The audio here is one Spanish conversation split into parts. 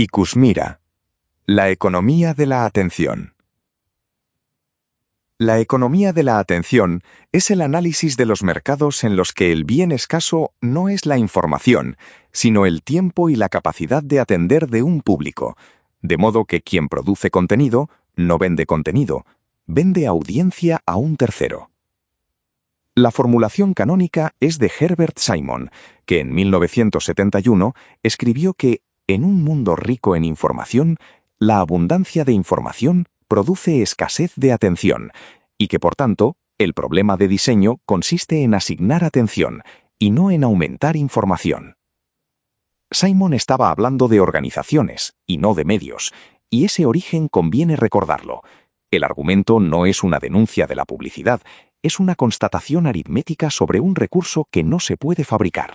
Ikusmira. La economía de la atención. La economía de la atención es el análisis de los mercados en los que el bien escaso no es la información, sino el tiempo y la capacidad de atender de un público, de modo que quien produce contenido no vende contenido, vende audiencia a un tercero. La formulación canónica es de Herbert Simon, que en 1971 escribió que, en un mundo rico en información, la abundancia de información produce escasez de atención, y que, por tanto, el problema de diseño consiste en asignar atención y no en aumentar información. Simon estaba hablando de organizaciones y no de medios, y ese origen conviene recordarlo. El argumento no es una denuncia de la publicidad, es una constatación aritmética sobre un recurso que no se puede fabricar.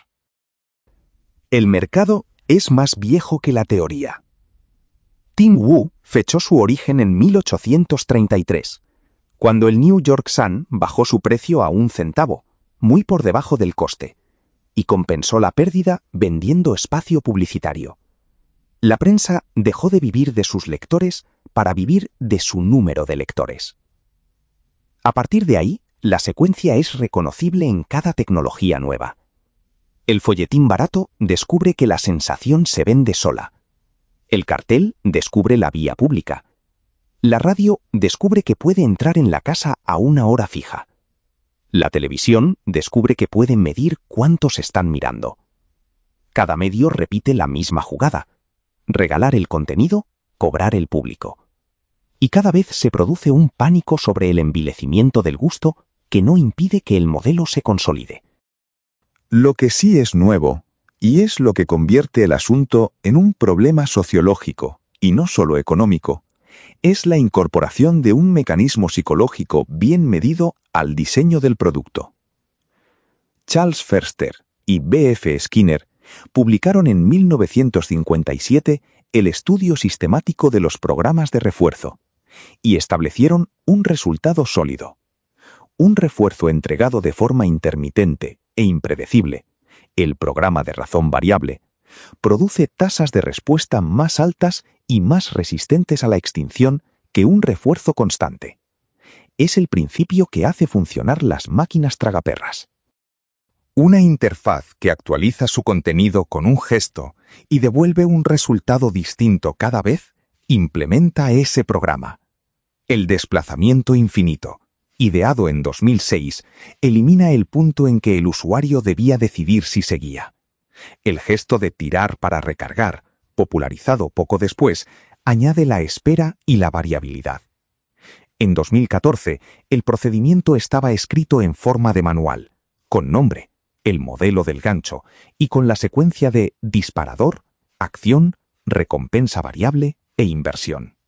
El mercado es más viejo que la teoría. Tim Wu fechó su origen en 1833, cuando el New York Sun bajó su precio a 1 centavo, muy por debajo del coste, y compensó la pérdida vendiendo espacio publicitario. La prensa dejó de vivir de sus lectores para vivir de su número de lectores. A partir de ahí, la secuencia es reconocible en cada tecnología nueva. El folletín barato descubre que la sensación se vende sola. El cartel descubre la vía pública. La radio descubre que puede entrar en la casa a una hora fija. La televisión descubre que puede medir cuántos están mirando. Cada medio repite la misma jugada: regalar el contenido, cobrar el público. Y cada vez se produce un pánico sobre el envilecimiento del gusto que no impide que el modelo se consolide. Lo que sí es nuevo, y es lo que convierte el asunto en un problema sociológico, y no solo económico, es la incorporación de un mecanismo psicológico bien medido al diseño del producto. Charles Ferster y B.F. Skinner publicaron en 1957 el estudio sistemático de los programas de refuerzo, y establecieron un resultado sólido. Un refuerzo entregado de forma intermitente e impredecible, el programa de razón variable, produce tasas de respuesta más altas y más resistentes a la extinción que un refuerzo constante. Es el principio que hace funcionar las máquinas tragaperras. Una interfaz que actualiza su contenido con un gesto y devuelve un resultado distinto cada vez, implementa ese programa. El desplazamiento infinito, ideado en 2006, elimina el punto en que el usuario debía decidir si seguía. El gesto de tirar para recargar, popularizado poco después, añade la espera y la variabilidad. En 2014, el procedimiento estaba escrito en forma de manual, con nombre, el modelo del gancho, y con la secuencia de disparador, acción, recompensa variable e inversión.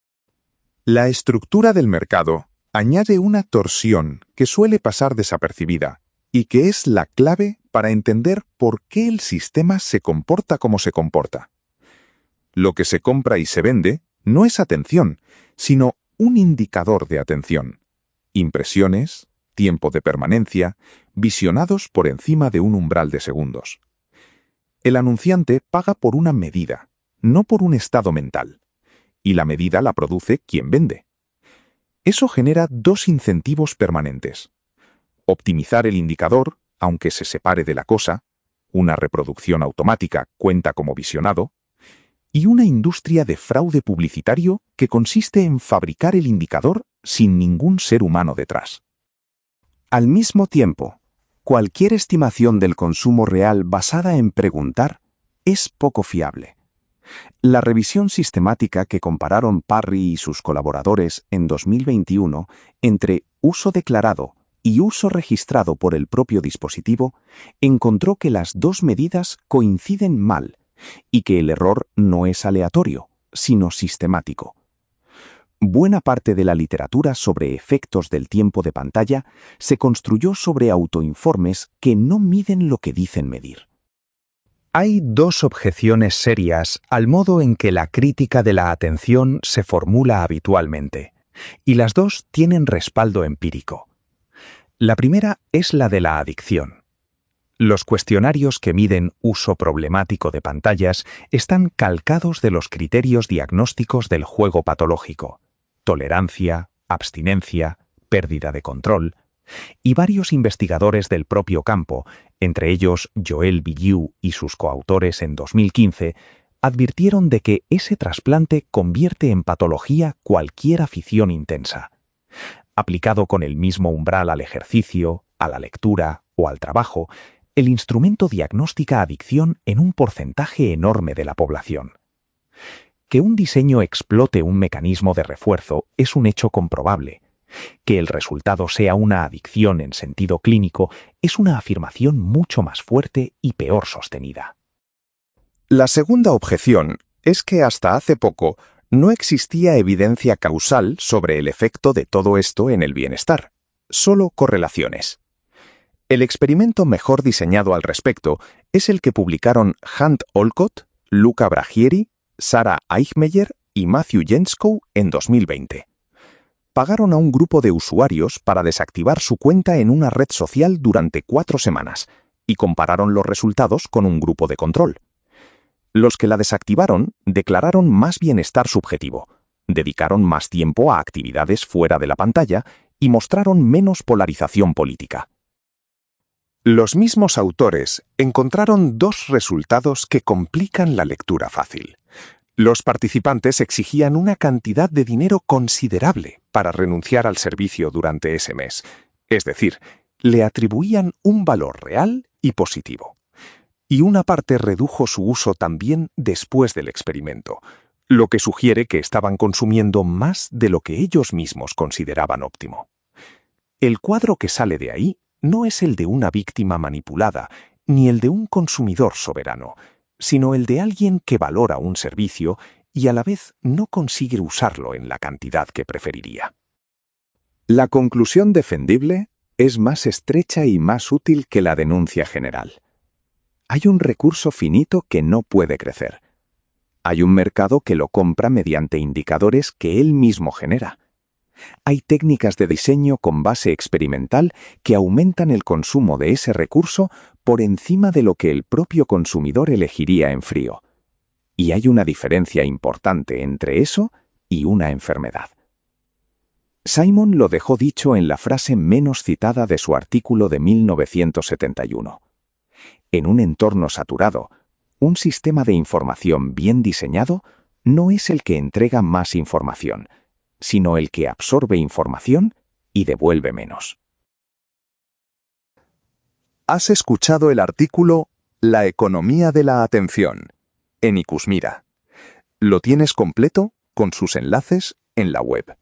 La estructura del mercado añade una torsión que suele pasar desapercibida y que es la clave para entender por qué el sistema se comporta como se comporta. Lo que se compra y se vende no es atención, sino un indicador de atención. Impresiones, tiempo de permanencia, visionados por encima de un umbral de segundos. El anunciante paga por una medida, no por un estado mental, y la medida la produce quien vende. Eso genera dos incentivos permanentes: optimizar el indicador, aunque se separe de la cosa, una reproducción automática cuenta como visionado, y una industria de fraude publicitario que consiste en fabricar el indicador sin ningún ser humano detrás. Al mismo tiempo, cualquier estimación del consumo real basada en preguntar es poco fiable. La revisión sistemática que compararon Parry y sus colaboradores en 2021 entre uso declarado y uso registrado por el propio dispositivo encontró que las dos medidas coinciden mal y que el error no es aleatorio, sino sistemático. Buena parte de la literatura sobre efectos del tiempo de pantalla se construyó sobre autoinformes que no miden lo que dicen medir. Hay dos objeciones serias al modo en que la crítica de la atención se formula habitualmente, y las dos tienen respaldo empírico. La primera es la de la adicción. Los cuestionarios que miden uso problemático de pantallas están calcados de los criterios diagnósticos del juego patológico: tolerancia, abstinencia, pérdida de control, y varios investigadores del propio campo, entre ellos Joel Bilyeu y sus coautores en 2015, advirtieron de que ese trasplante convierte en patología cualquier afición intensa. Aplicado con el mismo umbral al ejercicio, a la lectura o al trabajo, el instrumento diagnostica adicción en un porcentaje enorme de la población. Que un diseño explote un mecanismo de refuerzo es un hecho comprobable. Que el resultado sea una adicción en sentido clínico es una afirmación mucho más fuerte y peor sostenida. La segunda objeción es que hasta hace poco no existía evidencia causal sobre el efecto de todo esto en el bienestar, solo correlaciones. El experimento mejor diseñado al respecto es el que publicaron Hunt Olcott, Luca Brachieri, Sarah Eichmeyer y Matthew Jenskow en 2020. Pagaron a un grupo de usuarios para desactivar su cuenta en una red social durante 4 semanas y compararon los resultados con un grupo de control. Los que la desactivaron declararon más bienestar subjetivo, dedicaron más tiempo a actividades fuera de la pantalla y mostraron menos polarización política. Los mismos autores encontraron 2 resultados que complican la lectura fácil. Los participantes exigían una cantidad de dinero considerable para renunciar al servicio durante ese mes, es decir, le atribuían un valor real y positivo. Y una parte redujo su uso también después del experimento, lo que sugiere que estaban consumiendo más de lo que ellos mismos consideraban óptimo. El cuadro que sale de ahí no es el de una víctima manipulada, ni el de un consumidor soberano, sino el de alguien que valora un servicio y a la vez no consigue usarlo en la cantidad que preferiría. La conclusión defendible es más estrecha y más útil que la denuncia general. Hay un recurso finito que no puede crecer. Hay un mercado que lo compra mediante indicadores que él mismo genera. Hay técnicas de diseño con base experimental que aumentan el consumo de ese recurso por encima de lo que el propio consumidor elegiría en frío. Y hay una diferencia importante entre eso y una enfermedad. Simon lo dejó dicho en la frase menos citada de su artículo de 1971. En un entorno saturado, un sistema de información bien diseñado no es el que entrega más información, sino el que absorbe información y devuelve menos. Has escuchado el artículo La economía de la atención en Ikusmira. Lo tienes completo con sus enlaces en la web.